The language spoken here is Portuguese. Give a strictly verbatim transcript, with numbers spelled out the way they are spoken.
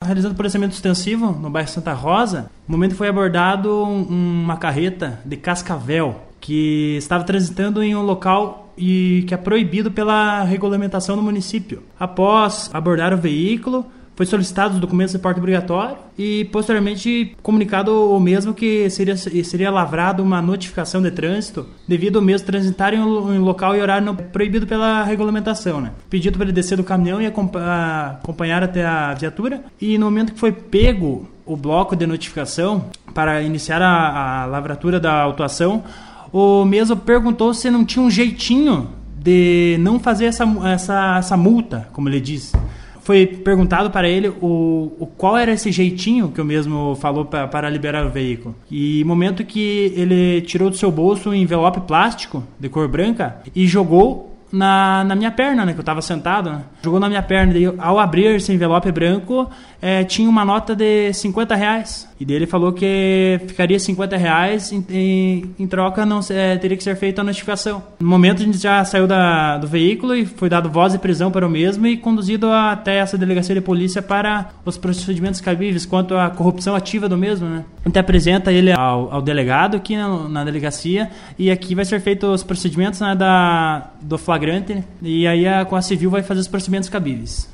realizando policiamento extensivo no bairro Santa Rosa. No momento foi abordado um, uma carreta de Cascavel que estava transitando em um local e que é proibido pela regulamentação do município. Após abordar o veículo, foi solicitado os documentos de porte obrigatório e posteriormente comunicado o mesmo que seria, seria lavrado uma notificação de trânsito devido ao mesmo transitar em um local e horário não, proibido pela regulamentação, né? Pedido para ele descer do caminhão e acompanhar até a viatura, e no momento que foi pego o bloco de notificação para iniciar a, a lavratura da autuação, o mesmo perguntou se não tinha um jeitinho de não fazer essa, essa, essa multa, como ele disse. Foi perguntado para ele o, o qual era esse jeitinho que o mesmo falou pra, para liberar o veículo. E no momento que ele tirou do seu bolso um envelope plástico de cor branca e jogou na, na minha perna, né, que eu estava sentado, né? Jogou na minha perna. E ao abrir esse envelope branco, é, tinha uma nota de cinquenta reais. E daí ele falou que ficaria cinquenta reais, em, em, em troca não é, teria que ser feita a notificação. No momento a gente já saiu da, do veículo e foi dado voz de prisão para o mesmo e conduzido até essa delegacia de polícia para os procedimentos cabíveis quanto à corrupção ativa do mesmo, né? A gente apresenta ele ao, ao delegado aqui na, na delegacia, e aqui vai ser feito os procedimentos, né, da, do flagrante, e aí a, com a civil vai fazer os procedimentos cabíveis.